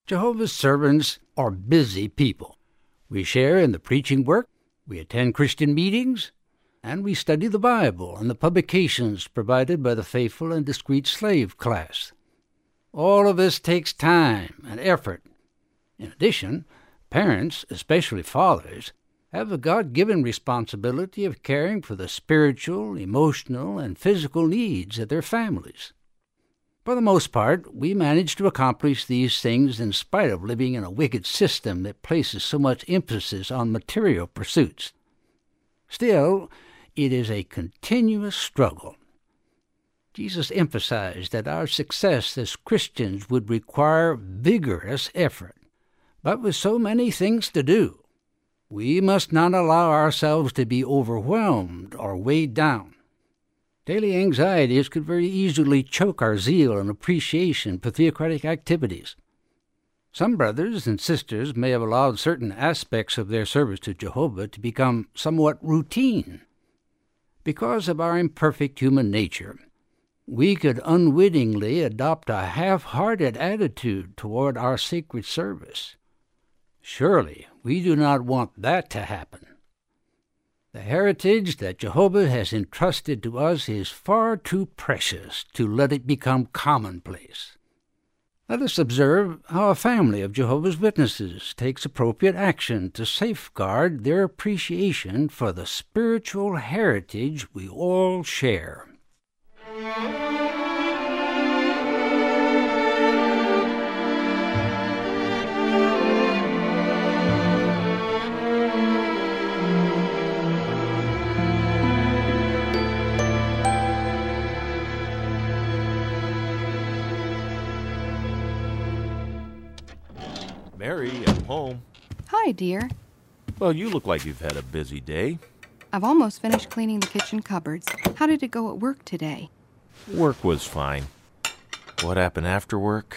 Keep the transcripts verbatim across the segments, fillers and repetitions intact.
Jehovah's servants are busy people. We share in the preaching work, we attend Christian meetings, and we study the Bible and the publications provided by the faithful and discreet slave class. All of this takes time and effort. In addition, parents, especially fathers, have the God-given responsibility of caring for the spiritual, emotional, and physical needs of their families. For the most part, we manage to accomplish these things in spite of living in a wicked system that places so much emphasis on material pursuits. Still, it is a continuous struggle. Jesus emphasized that our success as Christians would require vigorous effort. But with so many things to do, we must not allow ourselves to be overwhelmed or weighed down. Daily anxieties could very easily choke our zeal and appreciation for theocratic activities. Some brothers and sisters may have allowed certain aspects of their service to Jehovah to become somewhat routine. Because of our imperfect human nature, we could unwittingly adopt a half-hearted attitude toward our sacred service. Surely, we do not want that to happen. The heritage that Jehovah has entrusted to us is far too precious to let it become commonplace. Let us observe how a family of Jehovah's Witnesses takes appropriate action to safeguard their appreciation for the spiritual heritage we all share. Mary, I'm home. Hi, dear. Well, you look like you've had a busy day. I've almost finished cleaning the kitchen cupboards. How did it go at work today? Work was fine. What happened after work?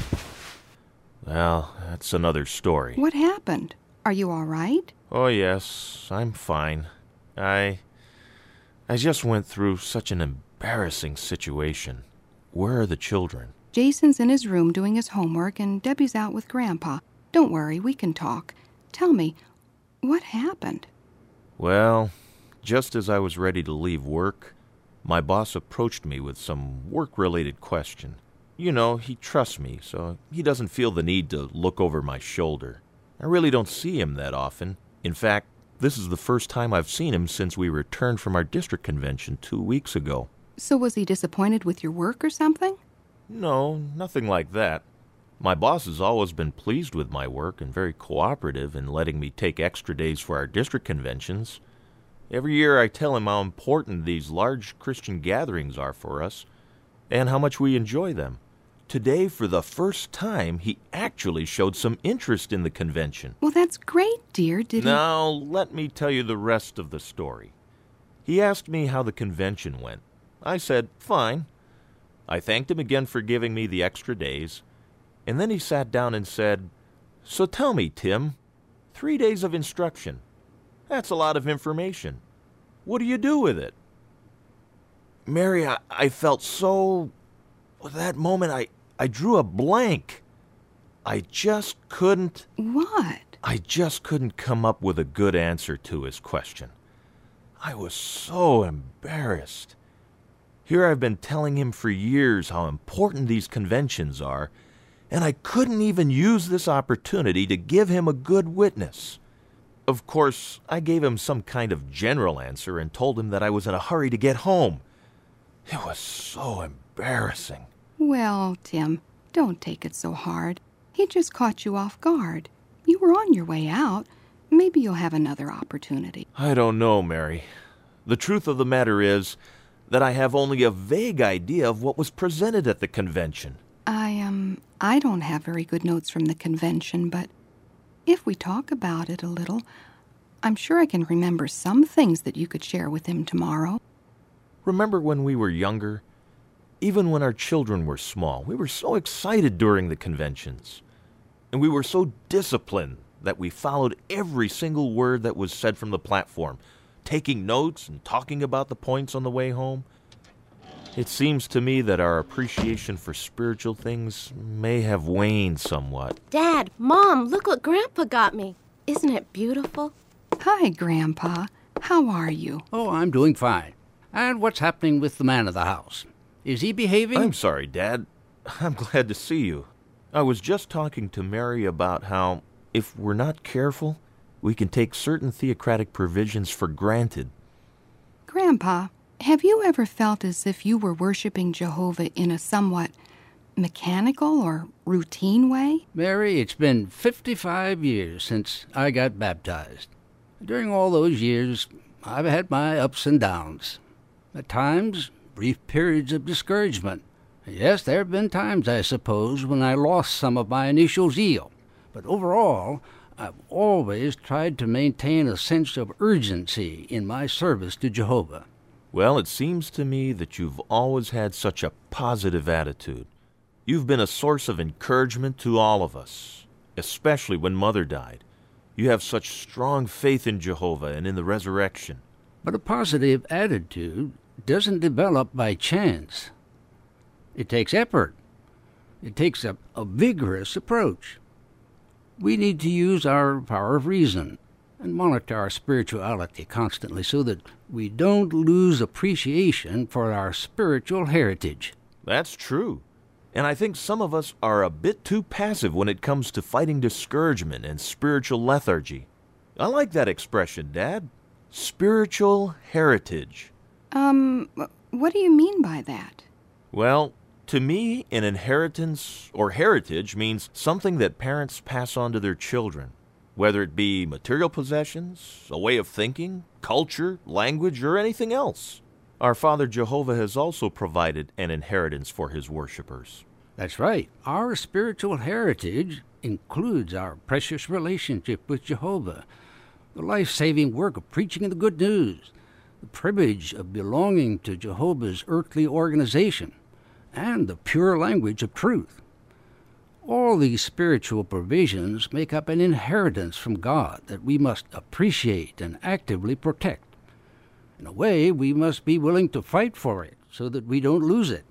Well, that's another story. What happened? Are you all right? Oh, yes, I'm fine. I... I just went through such an embarrassing situation. Where are the children? Jason's in his room doing his homework, and Debbie's out with Grandpa. Don't worry, we can talk. Tell me, what happened? Well, just as I was ready to leave work, my boss approached me with some work-related question. You know, he trusts me, so he doesn't feel the need to look over my shoulder. I really don't see him that often. In fact, this is the first time I've seen him since we returned from our district convention two weeks ago. So was he disappointed with your work or something? No, nothing like that. My boss has always been pleased with my work and very cooperative in letting me take extra days for our district conventions. Every year I tell him how important these large Christian gatherings are for us and how much we enjoy them. Today, for the first time, he actually showed some interest in the convention. Well, that's great, dear. Did he... Now, let me tell you the rest of the story. He asked me how the convention went. I said, fine. I thanked him again for giving me the extra days, and then he sat down and said, so tell me, Tim, three days of instruction. That's a lot of information. What do you do with it? Mary, I, I felt so... At that moment, I, I drew a blank. I just couldn't... What? I just couldn't come up with a good answer to his question. I was so embarrassed. Here I've been telling him for years how important these conventions are, and I couldn't even use this opportunity to give him a good witness. Of course, I gave him some kind of general answer and told him that I was in a hurry to get home. It was so embarrassing. Well, Tim, don't take it so hard. He just caught you off guard. You were on your way out. Maybe you'll have another opportunity. I don't know, Mary. The truth of the matter is that I have only a vague idea of what was presented at the convention. I, um, I don't have very good notes from the convention, but if we talk about it a little, I'm sure I can remember some things that you could share with him tomorrow. Remember when we were younger? Even when our children were small, we were so excited during the conventions. And we were so disciplined that we followed every single word that was said from the platform, taking notes and talking about the points on the way home. It seems to me that our appreciation for spiritual things may have waned somewhat. Dad, Mom, look what Grandpa got me. Isn't it beautiful? Hi, Grandpa. How are you? Oh, I'm doing fine. And what's happening with the man of the house? Is he behaving? I'm sorry, Dad. I'm glad to see you. I was just talking to Mary about how, if we're not careful, we can take certain theocratic provisions for granted. Grandpa, have you ever felt as if you were worshiping Jehovah in a somewhat mechanical or routine way? Mary, it's been fifty-five years since I got baptized. During all those years, I've had my ups and downs. At times, brief periods of discouragement. Yes, there have been times, I suppose, when I lost some of my initial zeal. But overall, I've always tried to maintain a sense of urgency in my service to Jehovah. Well, it seems to me that you've always had such a positive attitude. You've been a source of encouragement to all of us, especially when Mother died. You have such strong faith in Jehovah and in the resurrection. But a positive attitude doesn't develop by chance. It takes effort. It takes a, a vigorous approach. We need to use our power of reason and monitor our spirituality constantly so that we don't lose appreciation for our spiritual heritage. That's true. And I think some of us are a bit too passive when it comes to fighting discouragement and spiritual lethargy. I like that expression, Dad. Spiritual heritage. Um, what do you mean by that? Well, to me, an inheritance or heritage means something that parents pass on to their children, whether it be material possessions, a way of thinking, culture, language, or anything else. Our Father Jehovah has also provided an inheritance for his worshipers. That's right. Our spiritual heritage includes our precious relationship with Jehovah, the life-saving work of preaching the good news, the privilege of belonging to Jehovah's earthly organization, and the pure language of truth. All these spiritual provisions make up an inheritance from God that we must appreciate and actively protect. In a way, we must be willing to fight for it so that we don't lose it.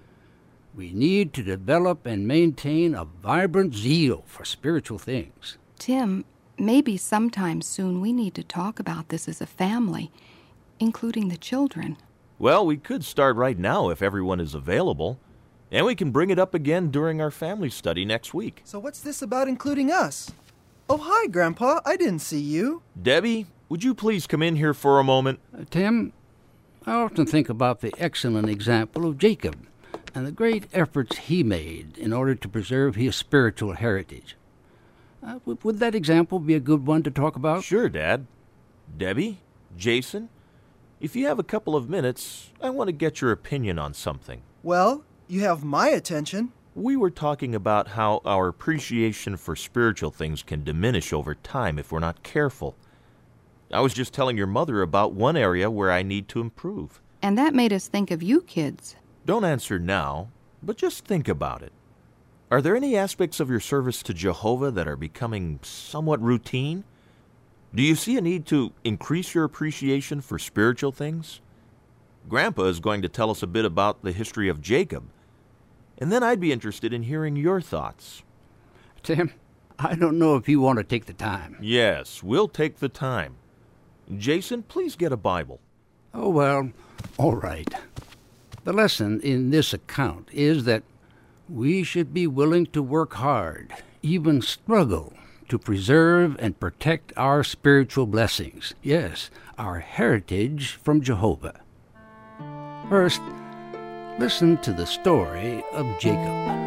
We need to develop and maintain a vibrant zeal for spiritual things. Tim, maybe sometime soon we need to talk about this as a family, including the children. Well, we could start right now if everyone is available, and we can bring it up again during our family study next week. So what's this about including us? Oh, hi, Grandpa. I didn't see you. Debbie, would you please come in here for a moment? Uh, Tim, I often think about the excellent example of Jacob and the great efforts he made in order to preserve his spiritual heritage. Uh, w- would that example be a good one to talk about? Sure, Dad. Debbie, Jason, if you have a couple of minutes, I want to get your opinion on something. Well, you have my attention. We were talking about how our appreciation for spiritual things can diminish over time if we're not careful. I was just telling your mother about one area where I need to improve. And that made us think of you kids. Don't answer now, but just think about it. Are there any aspects of your service to Jehovah that are becoming somewhat routine? Do you see a need to increase your appreciation for spiritual things? Grandpa is going to tell us a bit about the history of Jacob, and then I'd be interested in hearing your thoughts. Tim, I don't know if you want to take the time. Yes, we'll take the time. Jason, please get a Bible. Oh, well, all right. The lesson in this account is that we should be willing to work hard, even struggle, to preserve and protect our spiritual blessings. Yes, our heritage from Jehovah. First, listen to the story of Jacob.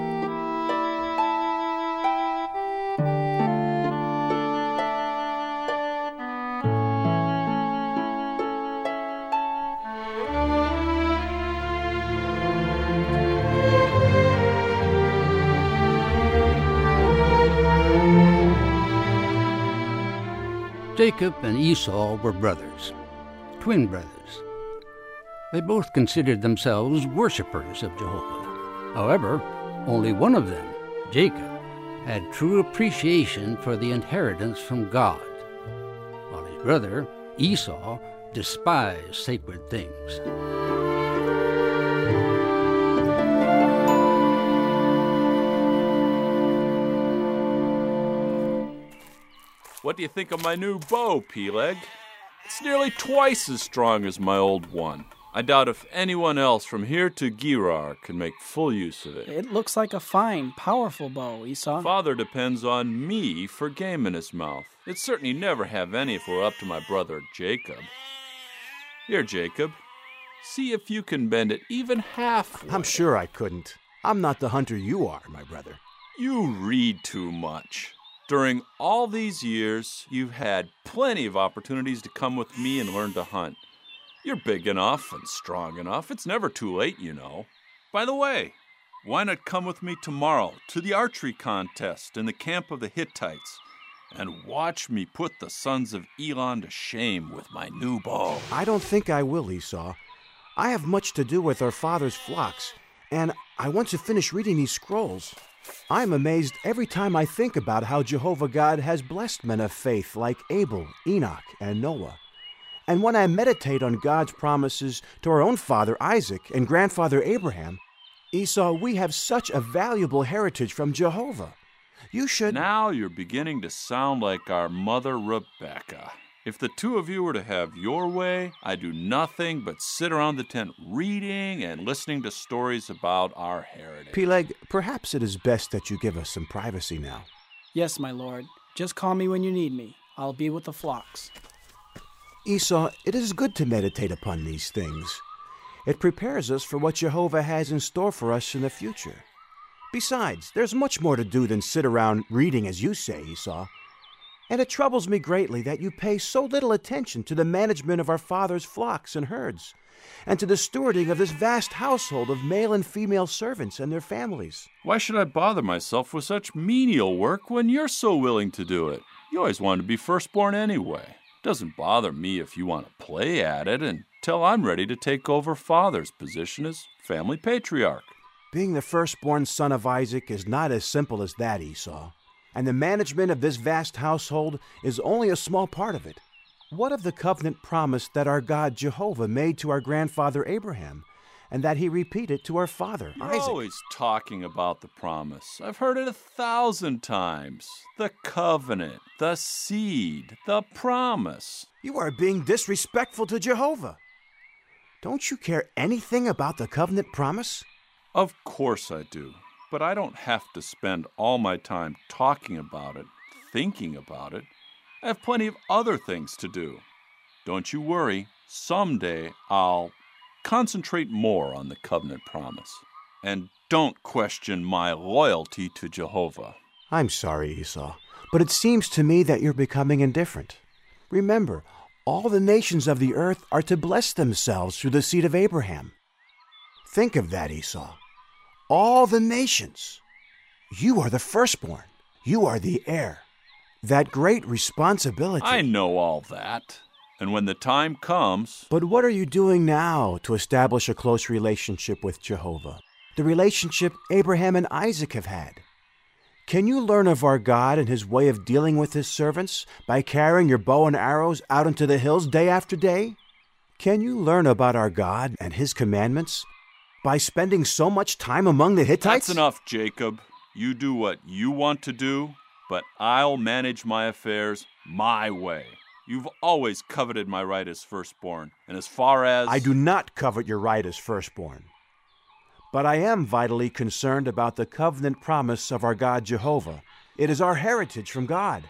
Jacob and Esau were brothers, twin brothers. They both considered themselves worshippers of Jehovah. However, only one of them, Jacob, had true appreciation for the inheritance from God, while his brother, Esau, despised sacred things. What do you think of my new bow, Peleg? It's nearly twice as strong as my old one. I doubt if anyone else from here to Gerar can make full use of it. It looks like a fine, powerful bow, Esau. Father depends on me for game in his mouth. It'd certainly never have any if it were up to my brother Jacob. Here, Jacob, see if you can bend it even halfway. I'm sure I couldn't. I'm not the hunter you are, my brother. You read too much. During all these years, you've had plenty of opportunities to come with me and learn to hunt. You're big enough and strong enough. It's never too late, you know. By the way, why not come with me tomorrow to the archery contest in the camp of the Hittites and watch me put the sons of Elon to shame with my new bow? I don't think I will, Esau. I have much to do with our father's flocks, and I want to finish reading these scrolls. I'm amazed every time I think about how Jehovah God has blessed men of faith like Abel, Enoch, and Noah. And when I meditate on God's promises to our own father Isaac and grandfather Abraham, Esau, we have such a valuable heritage from Jehovah. You should... Now you're beginning to sound like our mother Rebecca. If the two of you were to have your way, I'd do nothing but sit around the tent reading and listening to stories about our heritage. Peleg, perhaps it is best that you give us some privacy now. Yes, my lord. Just call me when you need me. I'll be with the flocks. Esau, it is good to meditate upon these things. It prepares us for what Jehovah has in store for us in the future. Besides, there's much more to do than sit around reading, as you say, Esau. And it troubles me greatly that you pay so little attention to the management of our father's flocks and herds, and to the stewarding of this vast household of male and female servants and their families. Why should I bother myself with such menial work when you're so willing to do it? You always wanted to be firstborn anyway. Doesn't bother me if you want to play at it until I'm ready to take over father's position as family patriarch. Being the firstborn son of Isaac is not as simple as that, Esau. And the management of this vast household is only a small part of it. What of the covenant promise that our God Jehovah made to our grandfather Abraham, and that he repeated to our father You're Isaac? Always talking about the promise. I've heard it a thousand times. The covenant, the seed, the promise. You are being disrespectful to Jehovah. Don't you care anything about the covenant promise? Of course I do. But I don't have to spend all my time talking about it, thinking about it. I have plenty of other things to do. Don't you worry. Someday I'll concentrate more on the covenant promise. And don't question my loyalty to Jehovah. I'm sorry, Esau, but it seems to me that you're becoming indifferent. Remember, all the nations of the earth are to bless themselves through the seed of Abraham. Think of that, Esau. All the nations. You are the firstborn. You are the heir. That great responsibility. I know all that. And when the time comes... But what are you doing now to establish a close relationship with Jehovah? The relationship Abraham and Isaac have had. Can you learn of our God and his way of dealing with his servants by carrying your bow and arrows out into the hills day after day? Can you learn about our God and his commandments by spending so much time among the Hittites? That's enough, Jacob. You do what you want to do, but I'll manage my affairs my way. You've always coveted my right as firstborn, and as far as... I do not covet your right as firstborn. But I am vitally concerned about the covenant promise of our God Jehovah. It is our heritage from God.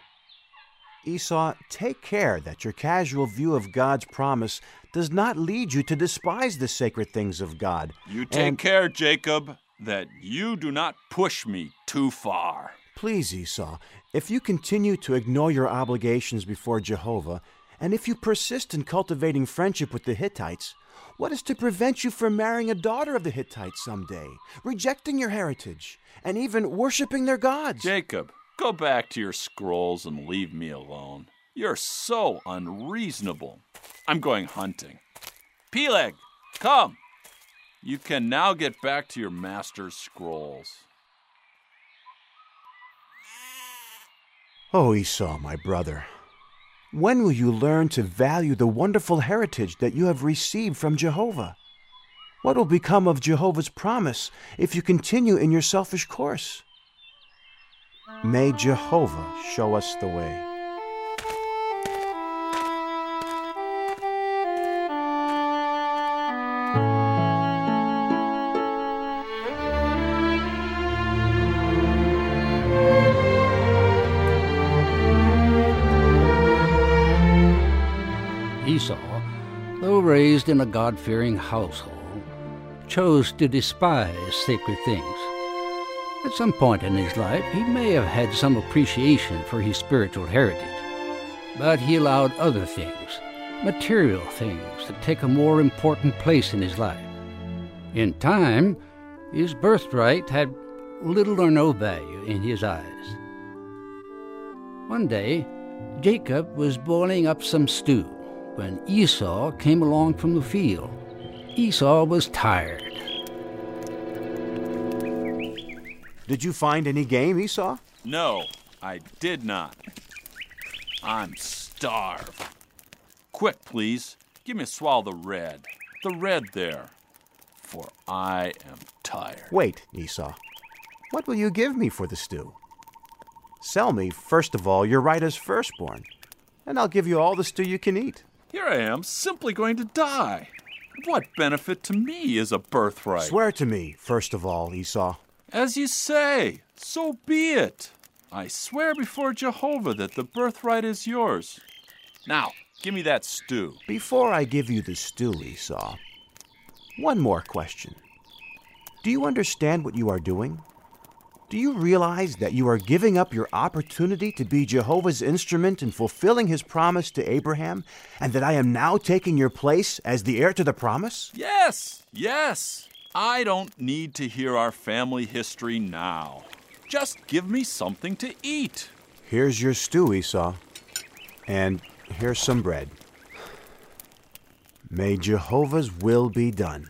Esau, take care that your casual view of God's promise does not lead you to despise the sacred things of God. You take and... care, Jacob, that you do not push me too far. Please, Esau, if you continue to ignore your obligations before Jehovah, and if you persist in cultivating friendship with the Hittites, what is to prevent you from marrying a daughter of the Hittites someday, rejecting your heritage, and even worshiping their gods? Jacob, go back to your scrolls and leave me alone. You're so unreasonable. I'm going hunting. Peleg, come! You can now get back to your master's scrolls. Oh, Esau, my brother, when will you learn to value the wonderful heritage that you have received from Jehovah? What will become of Jehovah's promise if you continue in your selfish course? May Jehovah show us the way. raised in a God-fearing household, chose to despise sacred things. At some point in his life, he may have had some appreciation for his spiritual heritage, but he allowed other things, material things, to take a more important place in his life. In time, his birthright had little or no value in his eyes. One day, Jacob was boiling up some stew when Esau came along from the field. Esau was tired. Did you find any game, Esau? No, I did not. I'm starved. Quick, please. Give me a swallow of the red. The red there. For I am tired. Wait, Esau. What will you give me for the stew? Sell me, first of all, your right as firstborn, and I'll give you all the stew you can eat. Here I am, simply going to die. What benefit to me is a birthright? Swear to me, first of all, Esau. As you say, so be it. I swear before Jehovah that the birthright is yours. Now, give me that stew. Before I give you the stew, Esau, one more question. Do you understand what you are doing? Do you realize that you are giving up your opportunity to be Jehovah's instrument in fulfilling his promise to Abraham, and that I am now taking your place as the heir to the promise? Yes, yes. I don't need to hear our family history now. Just give me something to eat. Here's your stew, Esau. And here's some bread. May Jehovah's will be done.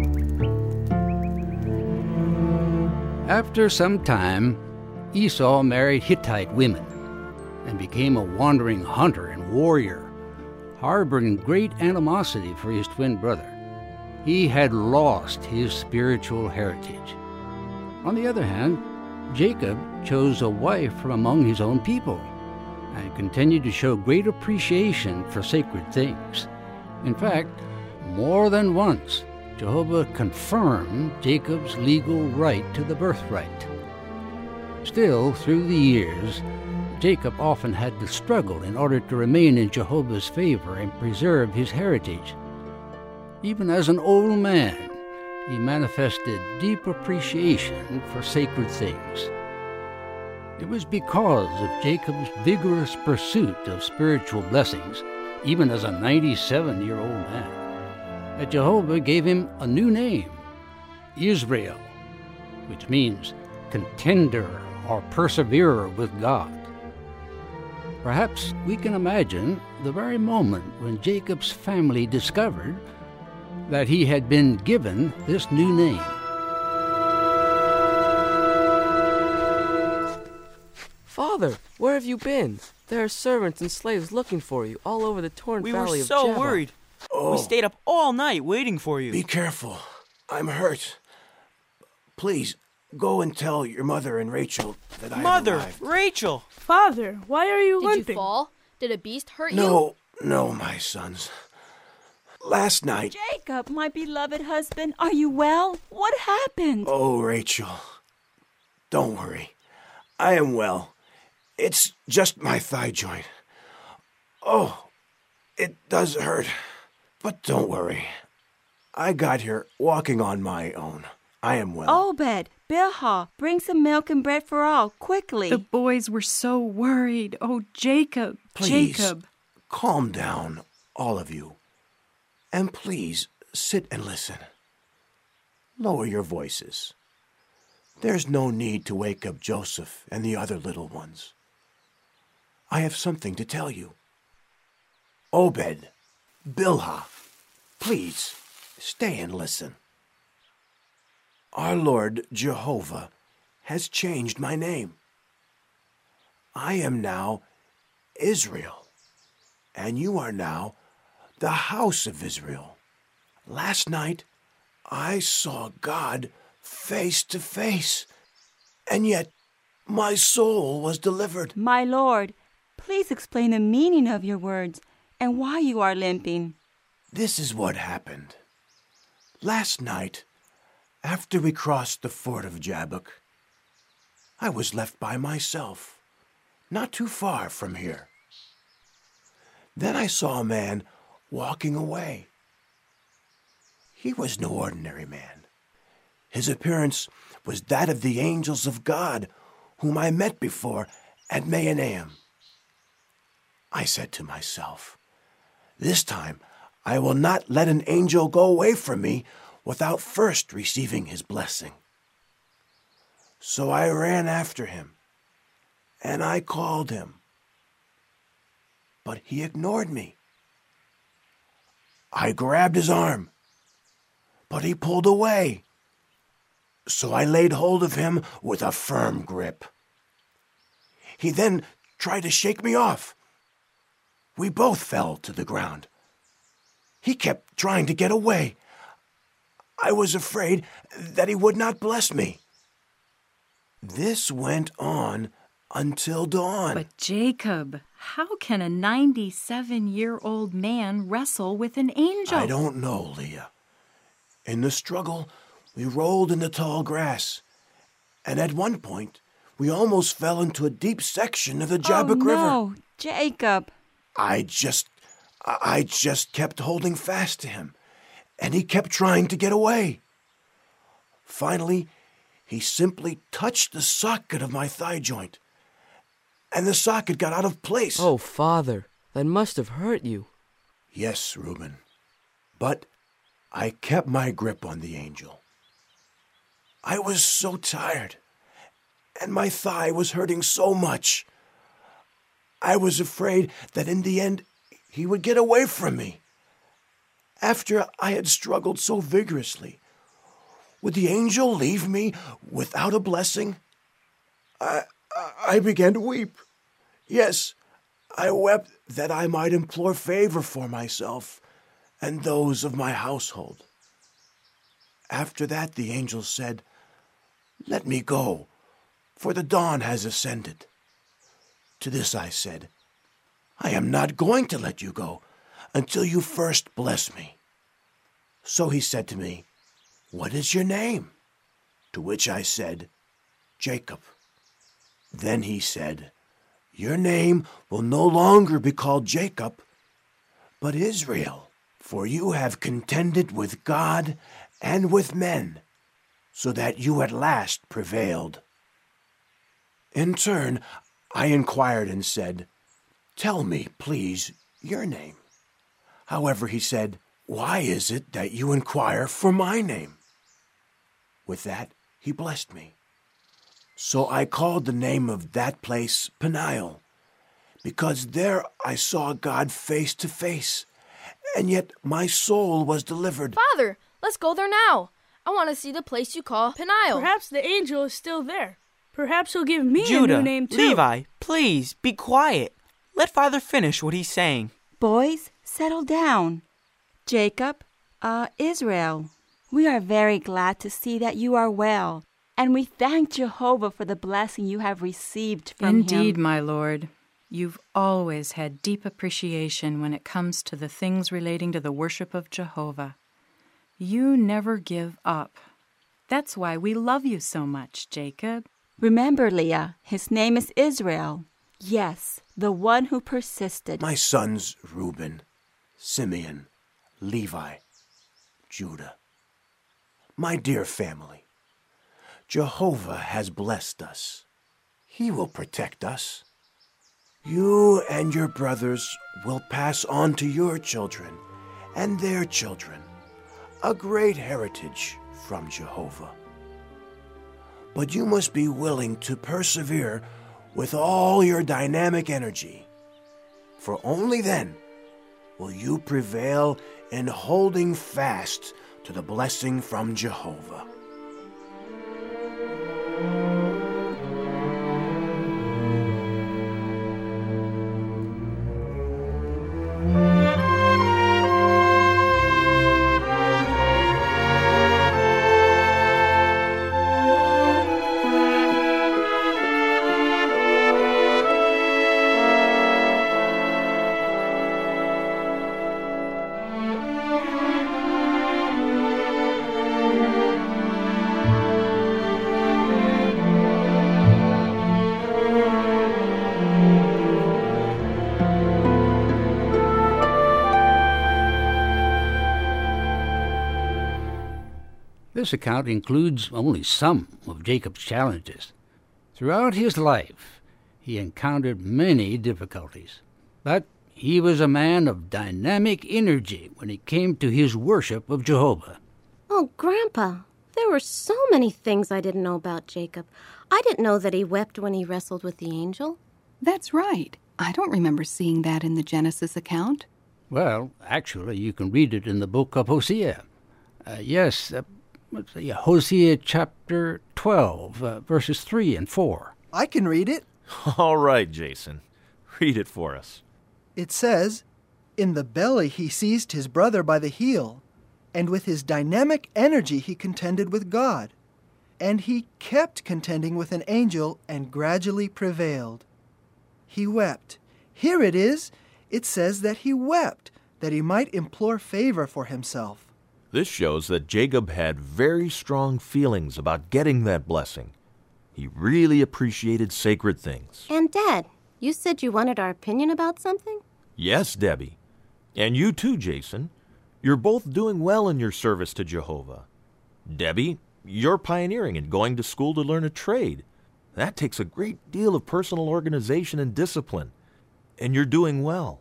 After some time, Esau married Hittite women and became a wandering hunter and warrior, harboring great animosity for his twin brother. He had lost his spiritual heritage. On the other hand, Jacob chose a wife from among his own people and continued to show great appreciation for sacred things. In fact, more than once, Jehovah confirmed Jacob's legal right to the birthright. Still, through the years, Jacob often had to struggle in order to remain in Jehovah's favor and preserve his heritage. Even as an old man, he manifested deep appreciation for sacred things. It was because of Jacob's vigorous pursuit of spiritual blessings, even as a ninety-seven-year-old man, that Jehovah gave him a new name, Israel, which means contender or perseverer with God. Perhaps we can imagine the very moment when Jacob's family discovered that he had been given this new name. Father, where have you been? There are servants and slaves looking for you all over the torn we valley of We were so Java. worried. Oh, we stayed up all night waiting for you. Be careful. I'm hurt. Please, go and tell your mother and Rachel that I Mother, have arrived. Rachel! Father, why are you Did limping? you fall? Did a beast hurt you? No, no, my sons. Last night... Jacob, my beloved husband, are you well? What happened? Oh, Rachel. Don't worry. I am well. It's just my thigh joint. Oh, it does hurt. But don't worry. I got here walking on my own. I am well. Obed, Bilhah, bring some milk and bread for all, quickly. The boys were so worried. Oh, Jacob, Please, Jacob. Calm down, all of you. And please, sit and listen. Lower your voices. There's no need to wake up Joseph and the other little ones. I have something to tell you. Obed, Bilhah, please, stay and listen. Our Lord Jehovah has changed my name. I am now Israel, and you are now the house of Israel. Last night, I saw God face to face, and yet my soul was delivered. My Lord, please explain the meaning of your words and why you are limping. This is what happened. Last night, after we crossed the ford of Jabbok, I was left by myself, not too far from here. Then I saw a man walking away. He was no ordinary man. His appearance was that of the angels of God, whom I met before at Mahanaim. I said to myself, this time I will not let an angel go away from me without first receiving his blessing. So I ran after him, and I called him. But he ignored me. I grabbed his arm, but he pulled away. So I laid hold of him with a firm grip. He then tried to shake me off. We both fell to the ground. He kept trying to get away. I was afraid that he would not bless me. This went on until dawn. But Jacob, how can a ninety-seven-year-old man wrestle with an angel? I don't know, Leah. In the struggle, we rolled in the tall grass, and at one point, we almost fell into a deep section of the Jabbok oh, River. No, Jacob. I just, I just kept holding fast to him, and he kept trying to get away. Finally, he simply touched the socket of my thigh joint, and the socket got out of place. Oh, Father, that must have hurt you. Yes, Reuben, but I kept my grip on the angel. I was so tired, and my thigh was hurting so much. I was afraid that in the end he would get away from me. After I had struggled so vigorously, would the angel leave me without a blessing? I, I began to weep. Yes, I wept that I might implore favor for myself and those of my household. After that, the angel said, "Let me go, for the dawn has ascended." To this I said, "I am not going to let you go until you first bless me." So he said to me, "What is your name?" To which I said, "Jacob." Then he said, "Your name will no longer be called Jacob, but Israel, for you have contended with God and with men, so that you at last prevailed." In turn, I inquired and said, "Tell me, please, your name." However, he said, "Why is it that you inquire for my name?" With that, he blessed me. So I called the name of that place Peniel, because there I saw God face to face, and yet my soul was delivered. Father, let's go there now. I want to see the place you call Peniel. Perhaps the angel is still there. Perhaps he'll give me Judah, a new name too. Levi, please, be quiet. Let Father finish what he's saying. Boys, settle down. Jacob, uh, Israel, we are very glad to see that you are well, and we thank Jehovah for the blessing you have received from him. Indeed, my Lord. You've always had deep appreciation when it comes to the things relating to the worship of Jehovah. You never give up. That's why we love you so much, Jacob. Remember, Leah, his name is Israel. Yes, the one who persisted. My sons Reuben, Simeon, Levi, Judah. My dear family, Jehovah has blessed us. He will protect us. You and your brothers will pass on to your children and their children a great heritage from Jehovah. But you must be willing to persevere with all your dynamic energy, for only then will you prevail in holding fast to the blessing from Jehovah. This account includes only some of Jacob's challenges. Throughout his life, he encountered many difficulties, but he was a man of dynamic energy when it came to his worship of Jehovah. Oh, Grandpa, there were so many things I didn't know about Jacob. I didn't know that he wept when he wrestled with the angel. That's right. I don't remember seeing that in the Genesis account. Well, actually, you can read it in the book of Hosea. Uh, yes, uh, let's see, Hosea chapter twelve, uh, verses three and four. I can read it. All right, Jason. Read it for us. It says, "In the belly he seized his brother by the heel, and with his dynamic energy he contended with God. And he kept contending with an angel and gradually prevailed. He wept." Here it is. It says that he wept, that he might implore favor for himself. This shows that Jacob had very strong feelings about getting that blessing. He really appreciated sacred things. And, Dad, you said you wanted our opinion about something? Yes, Debbie. And you too, Jason. You're both doing well in your service to Jehovah. Debbie, you're pioneering and going to school to learn a trade. That takes a great deal of personal organization and discipline. And you're doing well.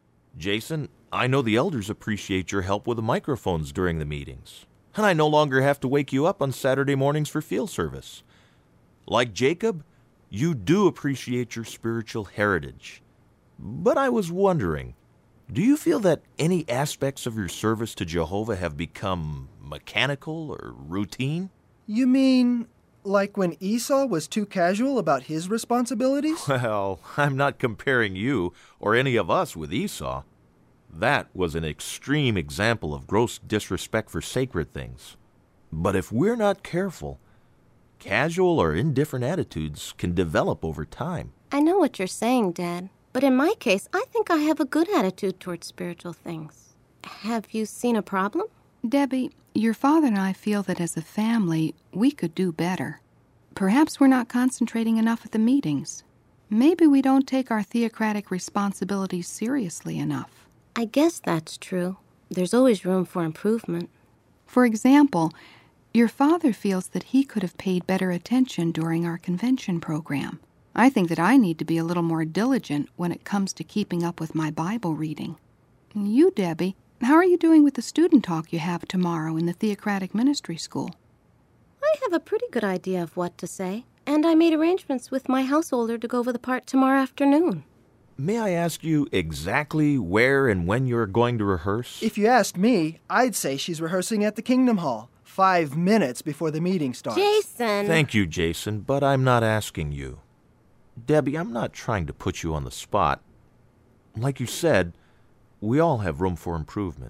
Jason, I know the elders appreciate your help with the microphones during the meetings. And I no longer have to wake you up on Saturday mornings for field service. Like Jacob, you do appreciate your spiritual heritage. But I was wondering, do you feel that any aspects of your service to Jehovah have become mechanical or routine? You mean like when Esau was too casual about his responsibilities? Well, I'm not comparing you or any of us with Esau. That was an extreme example of gross disrespect for sacred things. But if we're not careful, casual or indifferent attitudes can develop over time. I know what you're saying, Dad. But in my case, I think I have a good attitude towards spiritual things. Have you seen a problem? Debbie, your father and I feel that as a family, we could do better. Perhaps we're not concentrating enough at the meetings. Maybe we don't take our theocratic responsibilities seriously enough. I guess that's true. There's always room for improvement. For example, your father feels that he could have paid better attention during our convention program. I think that I need to be a little more diligent when it comes to keeping up with my Bible reading. And you, Debbie, how are you doing with the student talk you have tomorrow in the Theocratic Ministry School? I have a pretty good idea of what to say, and I made arrangements with my householder to go over the part tomorrow afternoon. May I ask you exactly where and when you're going to rehearse? If you asked me, I'd say she's rehearsing at the Kingdom Hall, five minutes before the meeting starts. Jason! Thank you, Jason, but I'm not asking you. Debbie, I'm not trying to put you on the spot. Like you said, we all have room for improvement.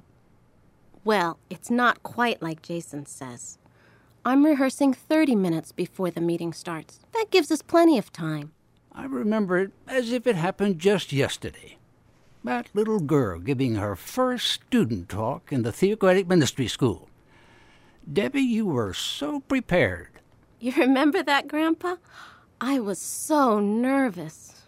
Well, it's not quite like Jason says. I'm rehearsing thirty minutes before the meeting starts. That gives us plenty of time. I remember it as if it happened just yesterday. That little girl giving her first student talk in the Theocratic Ministry School. Debbie, you were so prepared. You remember that, Grandpa? I was so nervous.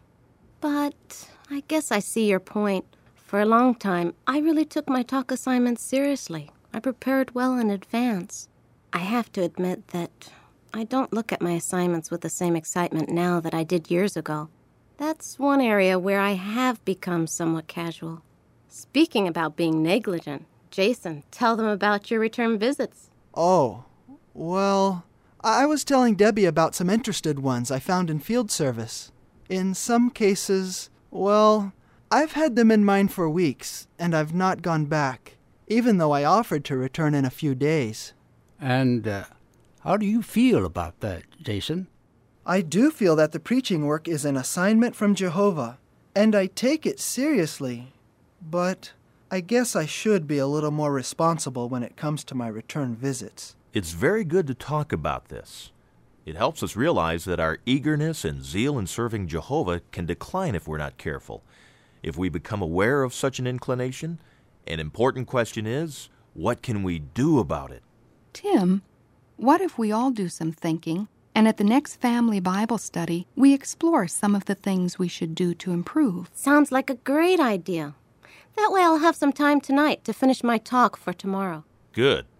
But I guess I see your point. For a long time, I really took my talk assignments seriously. I prepared well in advance. I have to admit that I don't look at my assignments with the same excitement now that I did years ago. That's one area where I have become somewhat casual. Speaking about being negligent, Jason, tell them about your return visits. Oh, well, I was telling Debbie about some interested ones I found in field service. In some cases, well, I've had them in mind for weeks, and I've not gone back, even though I offered to return in a few days. And uh, how do you feel about that, Jason? I do feel that the preaching work is an assignment from Jehovah, and I take it seriously. But I guess I should be a little more responsible when it comes to my return visits. It's very good to talk about this. It helps us realize that our eagerness and zeal in serving Jehovah can decline if we're not careful. If we become aware of such an inclination, an important question is, what can we do about it? Tim, what if we all do some thinking, and at the next family Bible study, we explore some of the things we should do to improve? Sounds like a great idea. That way I'll have some time tonight to finish my talk for tomorrow. Good.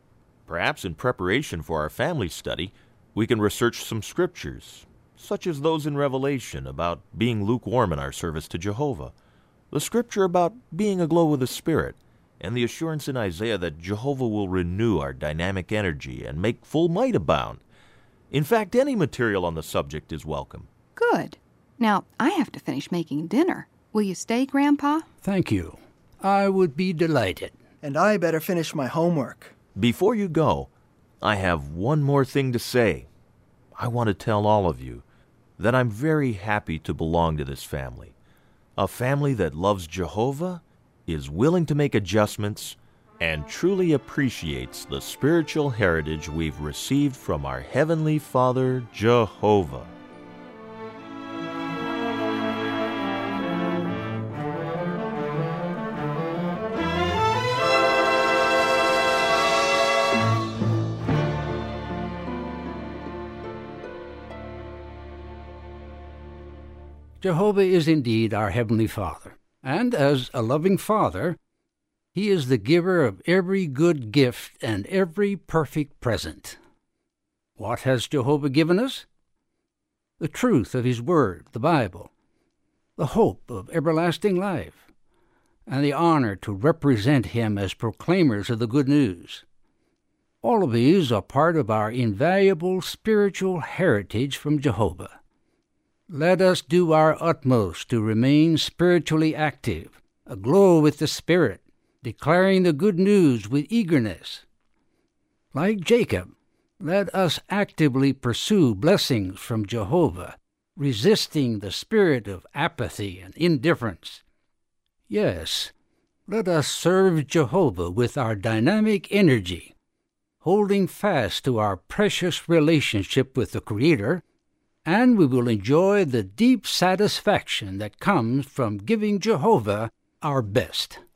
Perhaps in preparation for our family study, we can research some scriptures, such as those in Revelation about being lukewarm in our service to Jehovah, the scripture about being aglow with the Spirit, and the assurance in Isaiah that Jehovah will renew our dynamic energy and make full might abound. In fact, any material on the subject is welcome. Good. Now, I have to finish making dinner. Will you stay, Grandpa? Thank you. I would be delighted. And I better finish my homework. Before you go, I have one more thing to say. I want to tell all of you that I'm very happy to belong to this family. A family that loves Jehovah, is willing to make adjustments, and truly appreciates the spiritual heritage we've received from our Heavenly Father, Jehovah. Jehovah is indeed our Heavenly Father, and as a loving Father, He is the giver of every good gift and every perfect present. What has Jehovah given us? The truth of His Word, the Bible, the hope of everlasting life, and the honor to represent Him as proclaimers of the good news. All of these are part of our invaluable spiritual heritage from Jehovah. Let us do our utmost to remain spiritually active, aglow with the Spirit, declaring the good news with eagerness. Like Jacob, let us actively pursue blessings from Jehovah, resisting the spirit of apathy and indifference. Yes, let us serve Jehovah with our dynamic energy, holding fast to our precious relationship with the Creator, and we will enjoy the deep satisfaction that comes from giving Jehovah our best.